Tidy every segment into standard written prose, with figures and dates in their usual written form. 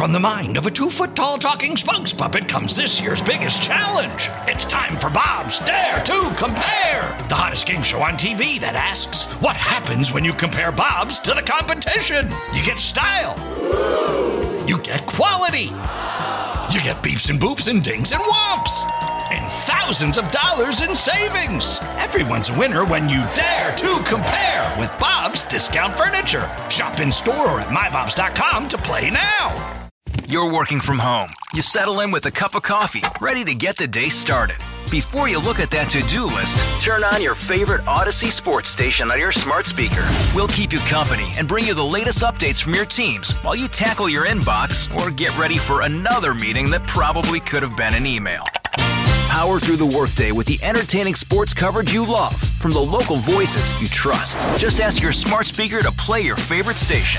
From the mind of a 2-foot-tall talking spokes puppet comes this year's biggest challenge. It's time for Bob's Dare to Compare, the hottest game show on TV that asks, what happens when you compare Bob's to the competition? You get style. You get quality. You get beeps and boops and dings and whomps. And thousands of dollars in savings. Everyone's a winner when you dare to compare with Bob's Discount Furniture. Shop in store or at mybobs.com to play now. You're working from home. You settle in with a cup of coffee, ready to get the day started. Before you look at that to-do list, turn on your favorite Odyssey sports station on your smart speaker. We'll keep you company and bring you the latest updates from your teams while you tackle your inbox or get ready for another meeting that probably could have been an email. Power through the workday with the entertaining sports coverage you love from the local voices you trust. Just ask your smart speaker to play your favorite station.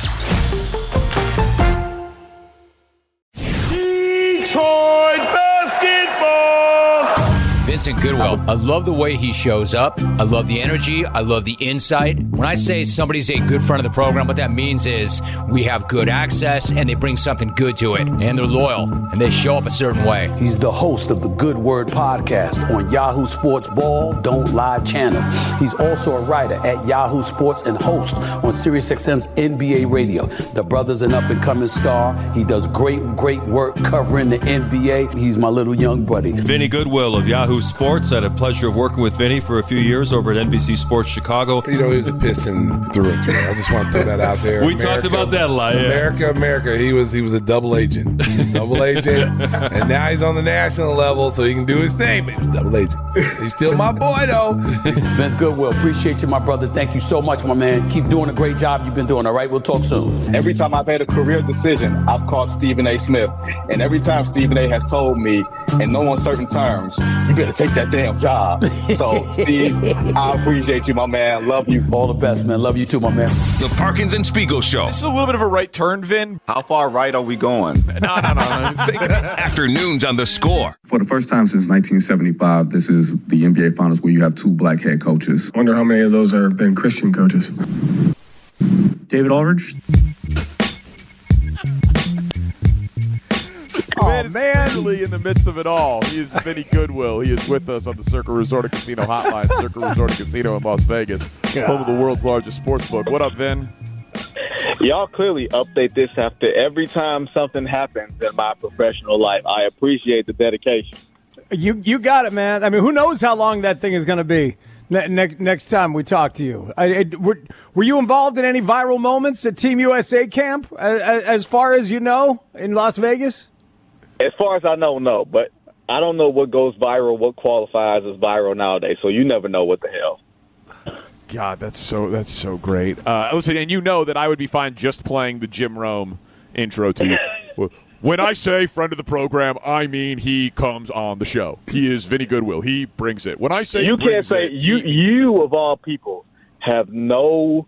Detroit basketball! Vincent Goodwill. I love the way he shows up. I love the energy. I love the insight. When I say somebody's a good friend of the program, what that means is we have good access and they bring something good to it. And they're loyal and they show up a certain way. He's the host of the Good Word podcast on Yahoo Sports Ball Don't Lie channel. He's also a writer at Yahoo Sports and host on SiriusXM's NBA Radio. The brother's an up-and-coming star. He does great work covering the NBA. He's my little young buddy. Vinny Goodwill of Yahoo Sports. I had a pleasure of working with Vinny for a few years over at NBC Sports Chicago. You know, he was a Piston through and through. I just want to throw that out there. We talked about that a lot. Yeah. America. He was a double agent. And now he's on the national level, so he can do his thing. But he's a double agent. He's still my boy, though. Vince Goodwill, appreciate you, my brother. Thank you so much, my man. Keep doing a great job you've been doing, all right? We'll talk soon. Every time I've had a career decision, I've called Stephen A. Smith. And every time Stephen A. has told me, in no uncertain terms, you better take that damn job. So, Steve, I appreciate you, my man. Love you. All the best, man. Love you too, my man. The Parkins and Spiegel Show. This is a little bit of a right turn, Vin. How far right are we going? No. Afternoons on The Score. For the first time since 1975, this is the NBA Finals where you have two black head coaches. I wonder how many of those have been Christian coaches. David Aldridge? Man, literally in the midst of it all, he is Vinny Goodwill. He is with us on the Circa Resort and Casino Hotline. Circa Resort and Casino in Las Vegas, home of the world's largest sports book. What up, Vin? Y'all clearly update this after every time something happens in my professional life. I appreciate the dedication. You got it, man. I mean, who knows how long that thing is going to be next time we talk to you. Were you involved in any viral moments at Team USA camp, as far as you know, in Las Vegas? As far as I know, no. But I don't know what goes viral, what qualifies as viral nowadays. So you never know what the hell. God, that's so great. Listen, and you know that I would be fine just playing the Jim Rome intro to you. When I say friend of the program, I mean he comes on the show. He is Vinny Goodwill. He brings it. When I say you can't say you of all people have no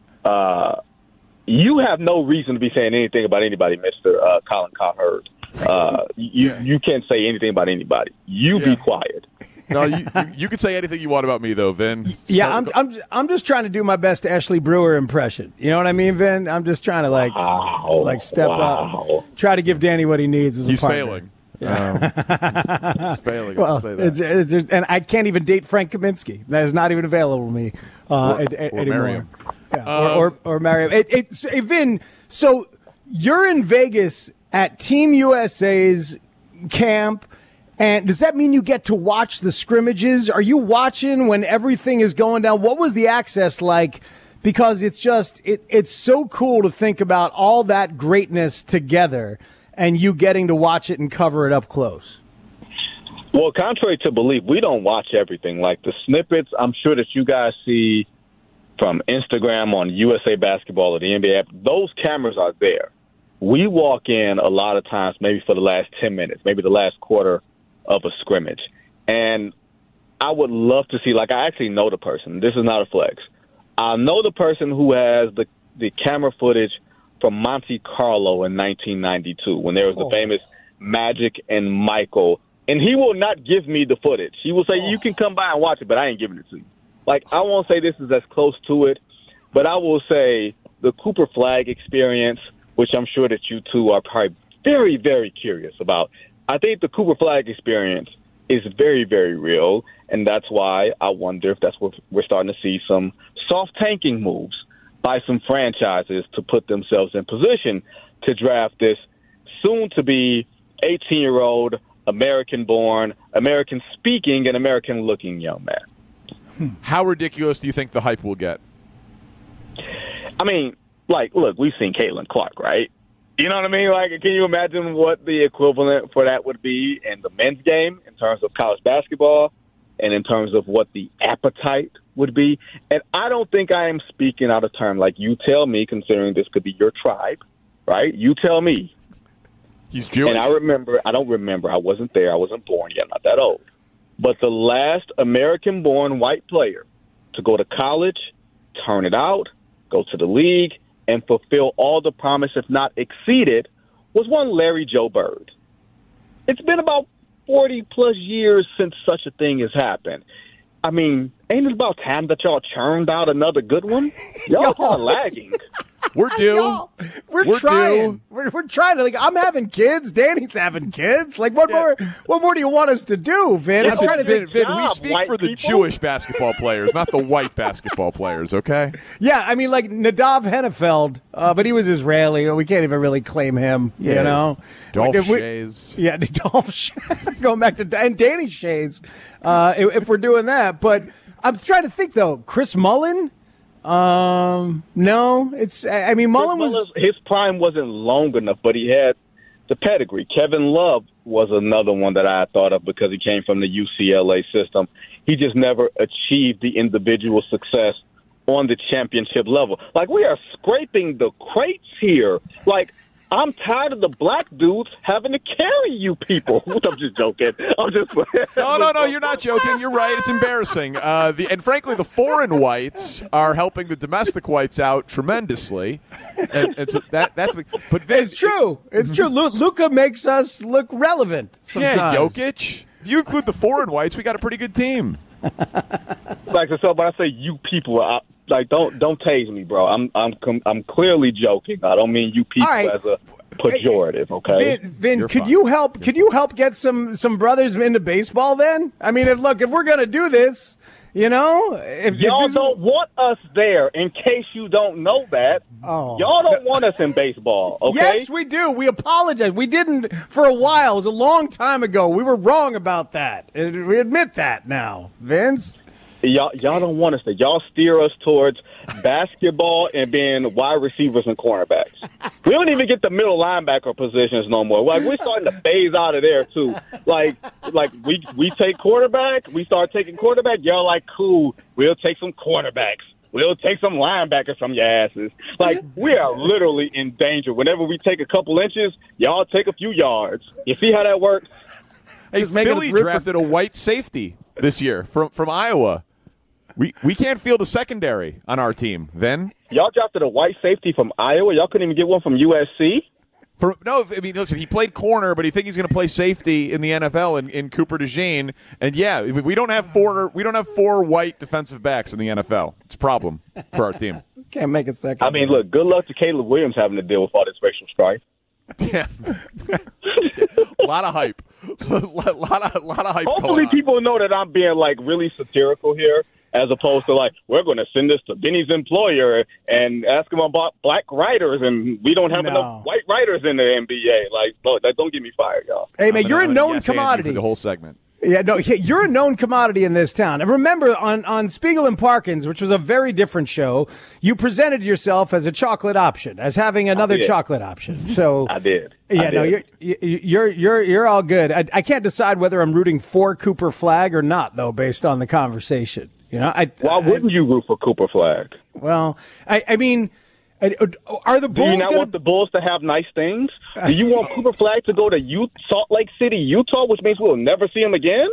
you have no reason to be saying anything about anybody, Mr. Colin Cowherd. You can't say anything about anybody. Be quiet. No, you can say anything you want about me, though, Vin. Yeah, I'm just trying to do my best Ashley Brewer impression. You know what I mean, Vin? I'm just trying to step up, try to give Danny what he needs as a partner. Failing. Yeah. He's failing. Well, and I can't even date Frank Kaminsky. That is not even available to me anymore. Or marry him. Hey, Vin, so you're in Vegas at Team USA's camp, and does that mean you get to watch the scrimmages? Are you watching when everything is going down? What was the access like? Because it's so cool to think about all that greatness together and you getting to watch it and cover it up close. Well, contrary to belief, we don't watch everything. Like the snippets, I'm sure that you guys see from Instagram on USA Basketball or the NBA app, those cameras are there. We walk in a lot of times, maybe for the last 10 minutes, maybe the last quarter of a scrimmage. And I would love to see, I actually know the person. This is not a flex. I know the person who has the camera footage from Monte Carlo in 1992 when there was the famous Magic and Michael. And he will not give me the footage. He will say, you can come by and watch it, but I ain't giving it to you. I won't say this is as close to it, but I will say the Cooper Flag experience, which I'm sure that you two are probably very, very curious about. I think the Cooper Flag experience is very, very real, and that's why I wonder if that's what we're starting to see some soft tanking moves by some franchises to put themselves in position to draft this soon-to-be 18-year-old, American-born, American-speaking, and American-looking young man. How ridiculous do you think the hype will get? I mean, like, look, we've seen Caitlin Clark, right? You know what I mean? Like, can you imagine what the equivalent for that would be in the men's game in terms of college basketball and in terms of what the appetite would be? And I don't think I am speaking out of turn. Like, you tell me, considering this could be your tribe, right? You tell me. He's Jewish. And I don't remember. I wasn't there. I wasn't born yet. I'm not that old. But the last American-born white player to go to college, turn it out, go to the league, and fulfill all the promise, if not exceed it, was one Larry Joe Bird. It's been about 40-plus years since such a thing has happened. I mean, ain't it about time that y'all churned out another good one? Y'all are lagging. We're due. We're trying. We're trying to. Like, I'm having kids. Danny's having kids. Like, what more? What more do you want us to do, Vin? I'm trying to think. Vin, we speak for the Jewish basketball players, not the white basketball players. Okay? Yeah, I mean, like Nadav Hennefeld, but he was Israeli. We can't even really claim him. Yeah. You know, Dolph Shays. Yeah, Dolph Shays. Going back to and Danny Shays, if we're doing that. But I'm trying to think though. Chris Mullin. No, it's. I mean, Mullin was his prime wasn't long enough, but he had the pedigree. Kevin Love was another one that I thought of because he came from the UCLA system. He just never achieved the individual success on the championship level. Like, we are scraping the crates here. Like, I'm tired of the black dudes having to carry you people. I'm just joking. No, you're not joking. You're right. It's embarrassing. And frankly, the foreign whites are helping the domestic whites out tremendously. And so that's the. But it's true. It's true. Luka makes us look relevant sometimes. Yeah, Jokic. If you include the foreign whites, we got a pretty good team. Like, so when I say you people, don't tase me, bro. I'm clearly joking. I don't mean you people as a pejorative. Okay, Vin, could you help get some brothers into baseball? Then I mean, if we're gonna do this, you know, if y'all don't want us there, in case you don't know that, y'all don't want us in baseball. Okay? Yes, we do. We apologize. We didn't for a while. It was a long time ago. We were wrong about that. We admit that now, Vince. Y'all don't want us there. Y'all steer us towards basketball and being wide receivers and cornerbacks. We don't even get the middle linebacker positions no more. Like, we're starting to phase out of there too. Like we take quarterback, we start taking quarterback. Y'all like, cool. We'll take some cornerbacks. We'll take some linebackers from your asses. Like, we are literally in danger. Whenever we take a couple inches, y'all take a few yards. You see how that works? Hey, Philly drafted a white safety this year from Iowa. We can't field a secondary on our team, then. Y'all drafted a white safety from Iowa? Y'all couldn't even get one from USC? Listen, he played corner, but he thinks he's going to play safety in the NFL in Cooper DeJean. And yeah, we don't have four white defensive backs in the NFL. It's a problem for our team. Can't make a second. I mean, look, good luck to Caleb Williams having to deal with all this racial strife. Yeah. A lot of hype. A lot of hype. Hopefully people know that I'm being, like, really satirical here, as opposed to, like, we're going to send this to Benny's employer and ask him about black writers, and we don't have enough white writers in the NBA. Like, look, don't get me fired, y'all. Hey, man, you're a known commodity. For the whole segment. Yeah, no, you're a known commodity in this town. And remember, on Spiegel and Parkins, which was a very different show, you presented yourself as a chocolate option, as having another chocolate option. So I did. Yeah, you're all good. I can't decide whether I'm rooting for Cooper Flag or not, though, based on the conversation. You know, why wouldn't you root for Cooper Flag? Well, I mean, are the Bulls? Do you not want the Bulls to have nice things? Do you want Cooper Flag to go to Salt Lake City, Utah, which means we'll never see him again?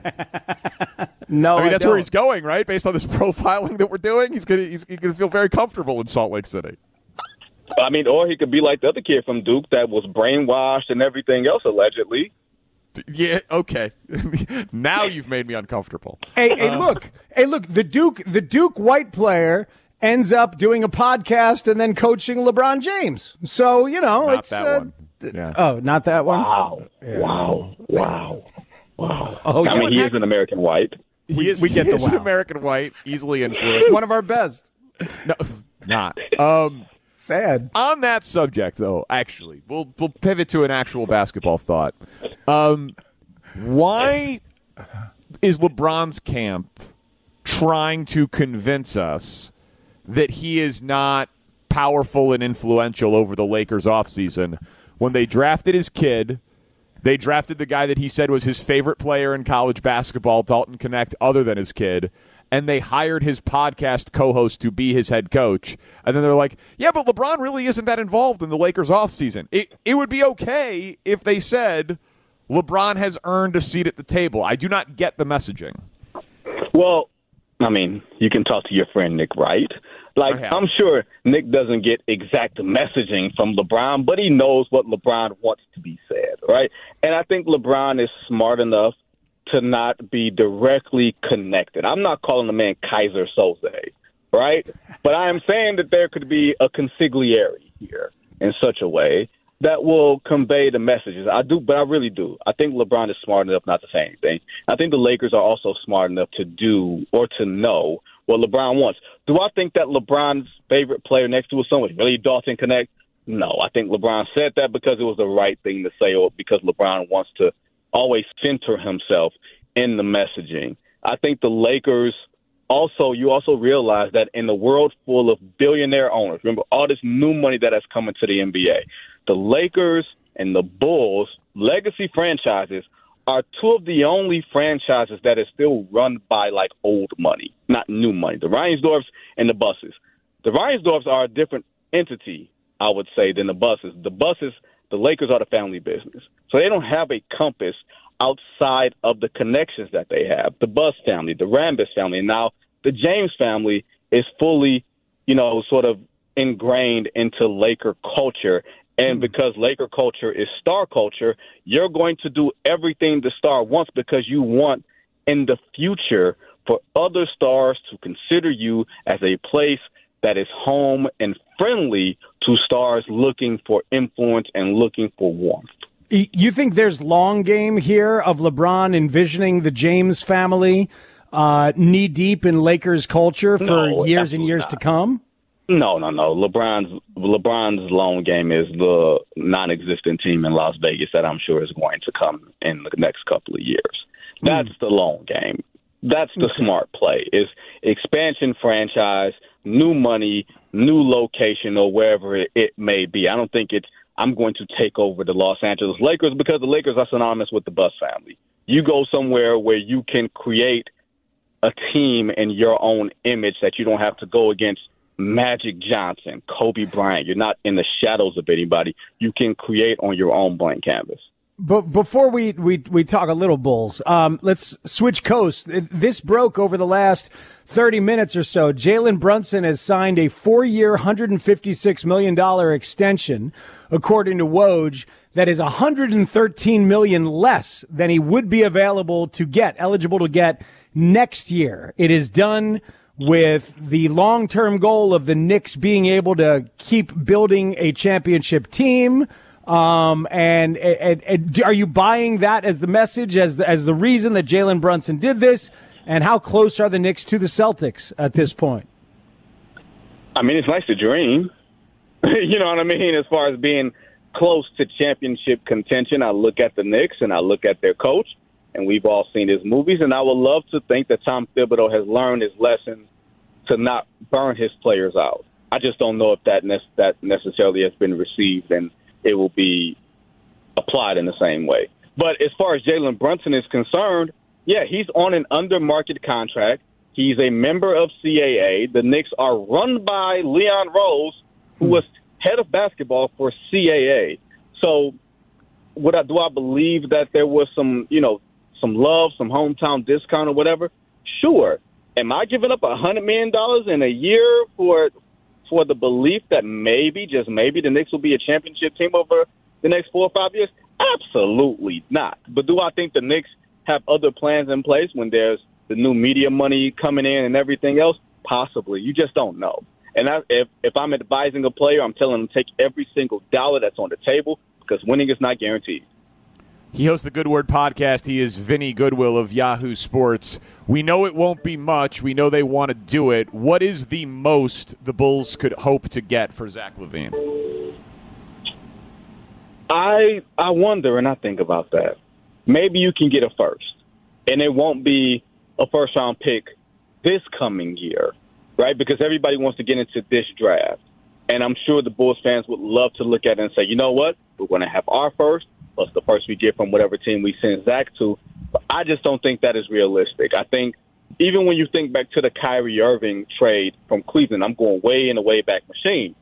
No, I mean that's where he's going, right? Based on this profiling that we're doing, he's gonna feel very comfortable in Salt Lake City. I mean, or he could be like the other kid from Duke that was brainwashed and everything else, allegedly. Yeah, okay. Now you've made me uncomfortable. Hey, look. The Duke white player ends up doing a podcast and then coaching LeBron James. So, you know, not that one. Yeah. Oh, not that one? Wow. Yeah. Wow. Oh, I mean, he is an American white. We get the an American white, easily influenced. One of our best. No, not. Sad. On that subject, though, actually, we'll pivot to an actual basketball thought. Why is LeBron's camp trying to convince us that he is not powerful and influential over the Lakers offseason when they drafted his kid? They drafted the guy that he said was his favorite player in college basketball, Dalton Knecht, other than his kid, and they hired his podcast co-host to be his head coach. And then they're like, yeah, but LeBron really isn't that involved in the Lakers offseason. It would be okay if they said LeBron has earned a seat at the table. I do not get the messaging. Well, I mean, you can talk to your friend Nick Wright. Like, I'm sure Nick doesn't get exact messaging from LeBron, but he knows what LeBron wants to be said, right? And I think LeBron is smart enough to not be directly connected. I'm not calling the man Kaiser Soze, right? But I am saying that there could be a consigliere here in such a way that will convey the messages. I do, but I really do. I think LeBron is smart enough not to say anything. I think the Lakers are also smart enough to do or to know what LeBron wants. Do I think that LeBron's favorite player next to his son was really Dalton Knecht? No, I think LeBron said that because it was the right thing to say, or because LeBron wants to always center himself in the messaging. I think the Lakers you also realize that in the world full of billionaire owners, remember all this new money that has come into the NBA, the Lakers and the Bulls, legacy franchises, are two of the only franchises that is still run by, like, old money, not new money. The Reinsdorfs and the Busses. The Reinsdorfs are a different entity, I would say, than the Busses. The Busses, the Lakers are the family business. So they don't have a compass outside of the connections that they have. The Buss family, the Rambis family, and now the James family is fully, sort of ingrained into Laker culture. And because Laker culture is star culture, you're going to do everything the star wants because you want in the future for other stars to consider you as a place that is home and friendly to stars looking for influence and looking for warmth. You think there's long game here of LeBron envisioning the James family knee deep in Lakers culture for years and years to come? No. LeBron's long game is the non-existent team in Las Vegas that I'm sure is going to come in the next couple of years. That's the long game. That's the smart play, is expansion franchise, new money, new location, or wherever it may be. I don't think I'm going to take over the Los Angeles Lakers because the Lakers are synonymous with the Buss family. You go somewhere where you can create a team in your own image that you don't have to go against Magic Johnson, Kobe Bryant. You're not in the shadows of anybody. You can create on your own blank canvas. But before we talk a little Bulls, let's switch coasts. This broke over the last 30 minutes or so. Jalen Brunson has signed a 4-year, $156 million extension, according to Woj, that is $113 million less than he would be eligible to get next year. It is done with the long-term goal of the Knicks being able to keep building a championship team. And are you buying that as the message, as the reason that Jalen Brunson did this? And how close are the Knicks to the Celtics at this point? I mean, it's nice to dream. You know what I mean? As far as being close to championship contention, I look at the Knicks and I look at their coach, and we've all seen his movies. And I would love to think that Tom Thibodeau has learned his lesson to not burn his players out. I just don't know if that necessarily has been received and it will be applied in the same way. But as far as Jalen Brunson is concerned, yeah, he's on an under-market contract. He's a member of CAA. The Knicks are run by Leon Rose, who was head of basketball for CAA. So do I believe that there was some love, some hometown discount or whatever? Sure. Am I giving up $100 million in a year for the belief that maybe, just maybe, the Knicks will be a championship team over the next 4 or 5 years? Absolutely not. But do I think the Knicks have other plans in place when there's the new media money coming in and everything else? Possibly. You just don't know. And if I'm advising a player, I'm telling them take every single dollar that's on the table, because winning is not guaranteed. He hosts the Good Word podcast. He is Vinny Goodwill of Yahoo Sports. We know it won't be much. We know they want to do it. What is the most the Bulls could hope to get for Zach LaVine? I wonder, and I think about that. Maybe you can get a first, and it won't be a first-round pick this coming year, right? Because everybody wants to get into this draft. And I'm sure the Bulls fans would love to look at it and say, you know what? We're going to have our first, plus the first we get from whatever team we send Zach to. But I just don't think that is realistic. I think even when you think back to the Kyrie Irving trade from Cleveland, I'm going way in the way back machine.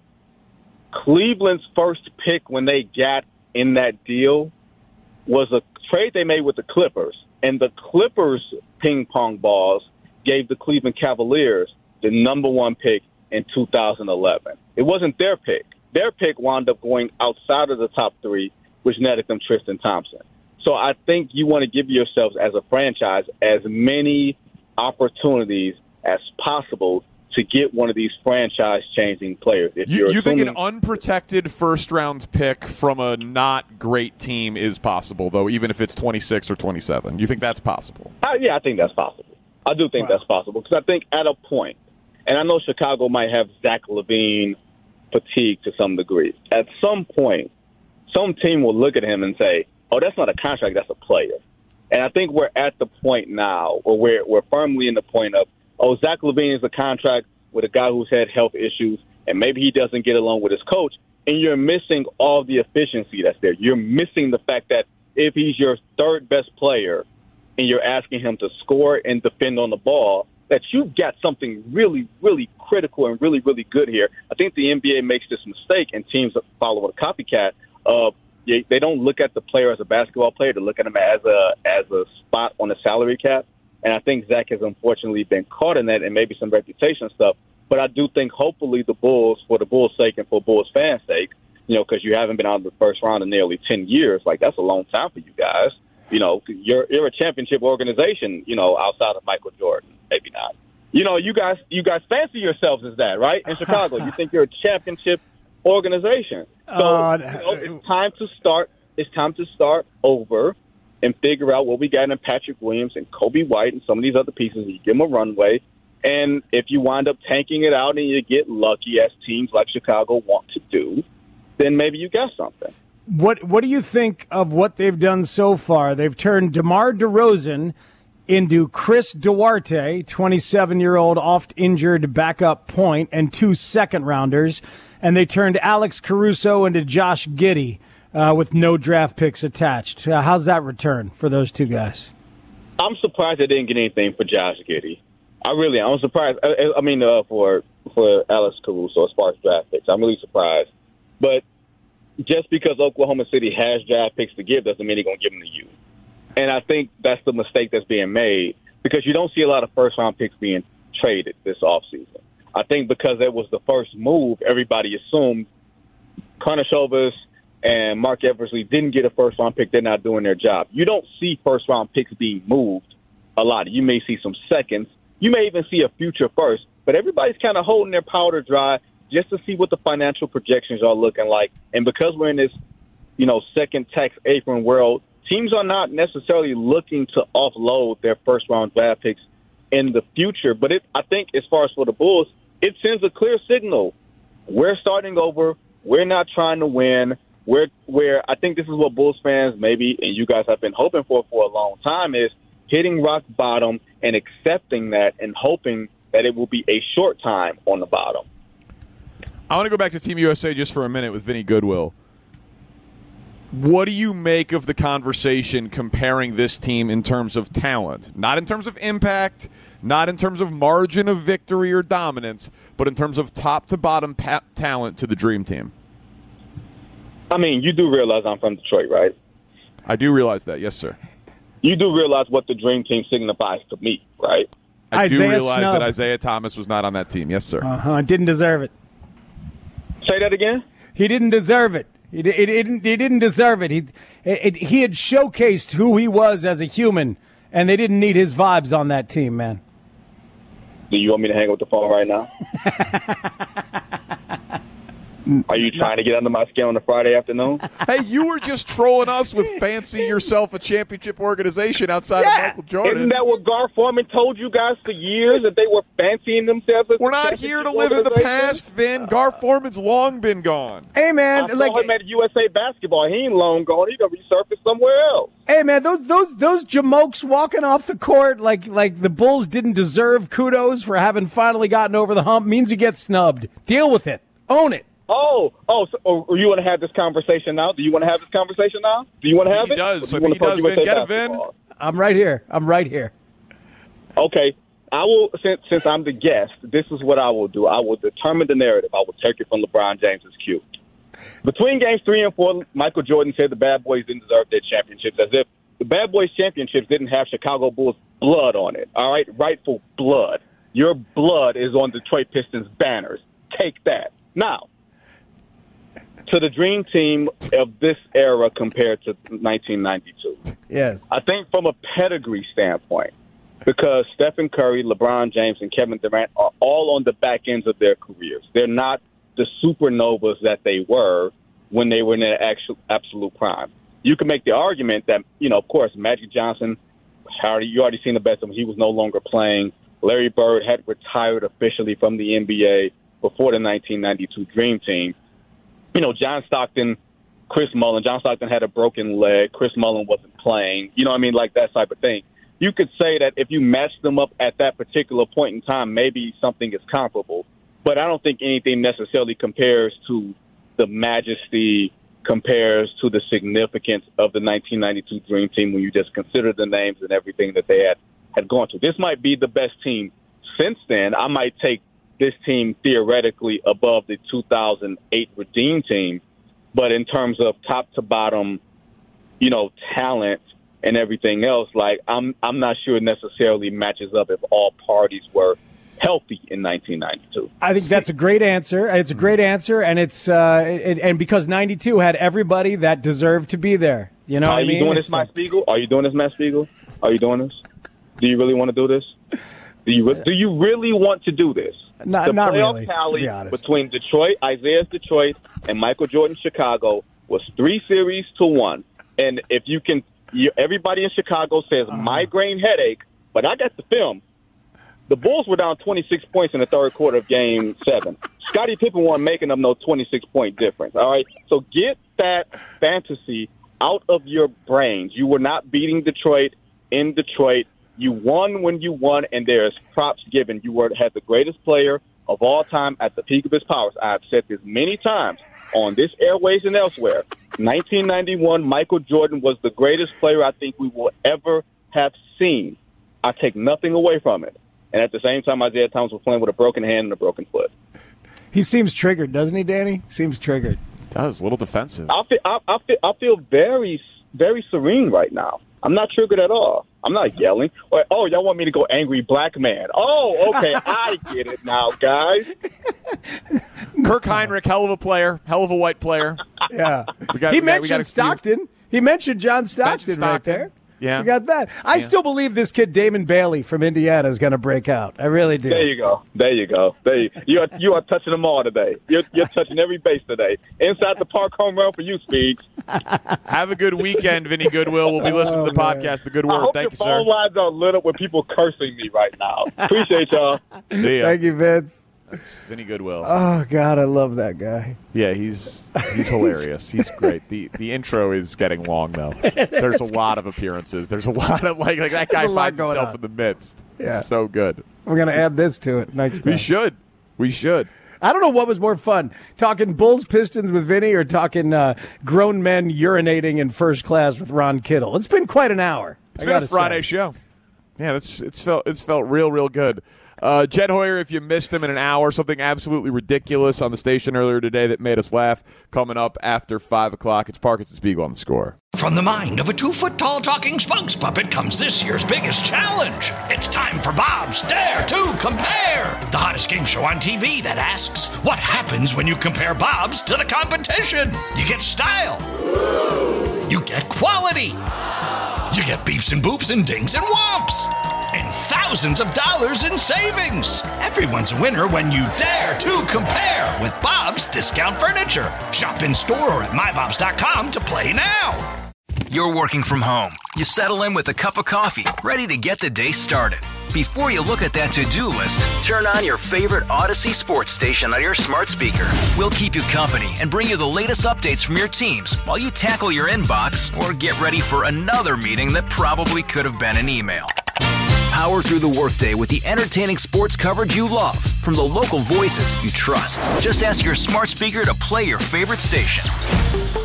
Cleveland's first pick when they got in that deal was a trade they made with the Clippers. And the Clippers ping pong balls gave the Cleveland Cavaliers the number one pick in 2011. It wasn't their pick. Their pick wound up going outside of the top three, which netted them Tristan Thompson. So I think you want to give yourselves as a franchise as many opportunities as possible to get one of these franchise-changing players. If you think an unprotected first-round pick from a not great team is possible, though, even if it's 26 or 27? You think that's possible? Yeah, I think that's possible. I do think that's possible because I think at a point, and I know Chicago might have Zach LaVine fatigue to some degree. At some point, some team will look at him and say, oh, that's not a contract, that's a player. And I think we're at the point now, or we're firmly in the point of, oh, Zach LaVine is a contract with a guy who's had health issues, and maybe he doesn't get along with his coach, and you're missing all the efficiency that's there. You're missing the fact that if he's your third best player and you're asking him to score and defend on the ball, that you've got something really, really critical and really, really good here. I think the NBA makes this mistake, and teams that follow a copycat of they don't look at the player as a basketball player. They look at him as a spot on the salary cap. And I think Zach has unfortunately been caught in that and maybe some reputation stuff. But I do think hopefully the Bulls, for the Bulls' sake and for Bulls fans' sake, because you haven't been out of the first round in nearly 10 years, like that's a long time for you guys. You're a championship organization, outside of Michael Jordan. Maybe not. You guys fancy yourselves as that, right? In Chicago, you think you're a championship organization. So it's time to start. It's time to start over and figure out what we got in Patrick Williams and Kobe White and some of these other pieces. You give them a runway, and if you wind up tanking it out and you get lucky, as teams like Chicago want to do, then maybe you got something. What do you think of what they've done so far? They've turned DeMar DeRozan into Chris Duarte, 27-year-old oft-injured backup point, and 2 second-rounders. And they turned Alex Caruso into Josh Giddey with no draft picks attached. How's that return for those two guys? I'm surprised they didn't get anything for Josh Giddey. I'm surprised. For Alex Caruso as far as draft picks, I'm really surprised. But just because Oklahoma City has draft picks to give doesn't mean they're going to give them to you. And I think that's the mistake that's being made because you don't see a lot of first-round picks being traded this offseason. I think because it was the first move, everybody assumed Karnisovas and Mark Eversley didn't get a first-round pick. They're not doing their job. You don't see first-round picks being moved a lot. You may see some seconds. You may even see a future first. But everybody's kind of holding their powder dry just to see what the financial projections are looking like. And because we're in this, second tax apron world, teams are not necessarily looking to offload their first-round draft picks in the future. But I think as far as for the Bulls, it sends a clear signal. We're starting over. We're not trying to win. Where I think this is what Bulls fans maybe, and you guys have been hoping for a long time, is hitting rock bottom and accepting that and hoping that it will be a short time on the bottom. I want to go back to Team USA just for a minute with Vinny Goodwill. What do you make of the conversation comparing this team in terms of talent? Not in terms of impact, not in terms of margin of victory or dominance, but in terms of top-to-bottom talent to the Dream Team. I mean, you do realize I'm from Detroit, right? I do realize that, yes, sir. You do realize what the Dream Team signifies to me, right? I do realize that Isaiah Thomas was not on that team, yes, sir. Didn't deserve it. Say that again? He didn't deserve it. He didn't deserve it. He had showcased who he was as a human, and they didn't need his vibes on that team, man. Do you want me to hang up the phone right now? Are you trying to get under my skin on a Friday afternoon? Hey, you were just trolling us with fancy yourself a championship organization outside of Michael Jordan. Isn't that what Gar Forman told you guys for years, that they were fancying themselves? We're not here to live in the past, Vin. Gar Forman's long been gone. Hey, man. I saw him at USA Basketball. He ain't long gone. He gonna resurface somewhere else. Hey, man, those jamokes walking off the court like the Bulls didn't deserve kudos for having finally gotten over the hump means you get snubbed. Deal with it. Own it. So you want to have this conversation now? Do you want to have this conversation now? Do you want to have it? He does. I think he does, Vin. Get it, Vin. I'm right here. Okay. I will, since I'm the guest, this is what I will do. I will determine the narrative. I will take it from LeBron James's cue. Between games 3 and 4, Michael Jordan said the Bad Boys didn't deserve their championships, as if the Bad Boys championships didn't have Chicago Bulls blood on it. All right? Rightful blood. Your blood is on Detroit Pistons banners. Take that. Now, to the dream team of this era compared to 1992. Yes. I think from a pedigree standpoint, because Stephen Curry, LeBron James, and Kevin Durant are all on the back ends of their careers. They're not the supernovas that they were when they were in their absolute prime. You can make the argument that, of course, Magic Johnson, you already seen the best of him. He was no longer playing. Larry Bird had retired officially from the NBA before the 1992 Dream Team. John Stockton, Chris Mullin. John Stockton had a broken leg. Chris Mullin wasn't playing. Like that type of thing. You could say that if you match them up at that particular point in time, maybe something is comparable. But I don't think anything necessarily compares to the majesty, compares to the significance of the 1992 Dream Team when you just consider the names and everything that they had gone to. This might be the best team since then. I might take this team theoretically above the 2008 Redeem team, but in terms of top to bottom, talent and everything else, I'm not sure it necessarily matches up if all parties were healthy in 1992. I think that's a great answer. It's a great answer, and it's and because 92 had everybody that deserved to be there. You know what I mean? Are you doing this, Matt Spiegel? Are you doing this, Matt Spiegel? Are you doing this? Do you really want to do this? Do you really want to do this? Not really, tally to be honest. Between Isaiah's Detroit, and Michael Jordan's Chicago was 3-1. And if you can, everybody in Chicago says migraine headache, but I got the film. The Bulls were down 26 points in the third quarter of Game 7. Scottie Pippen wasn't making them no 26-point difference. All right, so get that fantasy out of your brains. You were not beating Detroit in Detroit. You won when you won, and there's props given. You had the greatest player of all time at the peak of his powers. I've said this many times on this airways and elsewhere. 1991, Michael Jordan was the greatest player I think we will ever have seen. I take nothing away from it. And at the same time, Isaiah Thomas was playing with a broken hand and a broken foot. He seems triggered, doesn't he, Danny? Seems triggered. Does, a little defensive. I feel very, very serene right now. I'm not triggered at all. I'm not yelling. Oh, y'all want me to go angry black man. Oh, okay, I get it now, guys. Kirk Heinrich, hell of a player, hell of a white player. Yeah. He mentioned Stockton. He mentioned John Stockton right there. Yeah. We got that. I still believe this kid, Damon Bailey from Indiana, is going to break out. I really do. There you go. You are touching them all today. You're touching every base today. Inside the park home run for you, Speeds. Have a good weekend, Vinny Goodwill. We'll be listening to the podcast. The Good Word. Thank you, sir. I hope your phone lines are lit up with people cursing me right now. Appreciate y'all. See ya. Thank you, Vince. That's Vinny Goodwill. Oh, God, I love that guy. Yeah, he's hilarious. He's great. The intro is getting long, though. There's a lot of appearances. There's a lot of, like that guy finds himself in the midst. Yeah. It's so good. We're going to add this to it next time. We should. I don't know what was more fun, talking Bulls Pistons with Vinny or talking grown men urinating in first class with Ron Kittle. It's been quite an hour. It's been a Friday show. Yeah, it's felt real good. Jed Hoyer, if you missed him in an hour, something absolutely ridiculous on the station earlier today that made us laugh, coming up after 5 o'clock. It's Parkins and Spiegel on the Score. From the mind of a 2-foot-tall talking spokes puppet comes this year's biggest challenge. It's time for Bob's Dare to Compare, the hottest game show on TV that asks, what happens when you compare Bob's to the competition? You get style. You get quality. You get beeps and boops and dings and whomps. and thousands of dollars in savings. Everyone's a winner when you dare to compare with Bob's Discount Furniture. Shop in store or at mybobs.com to play now. You're working from home. You settle in with a cup of coffee, ready to get the day started. Before you look at that to-do list, turn on your favorite Odyssey sports station on your smart speaker. We'll keep you company and bring you the latest updates from your teams while you tackle your inbox or get ready for another meeting that probably could have been an email. Power through the workday with the entertaining sports coverage you love from the local voices you trust. Just ask your smart speaker to play your favorite station.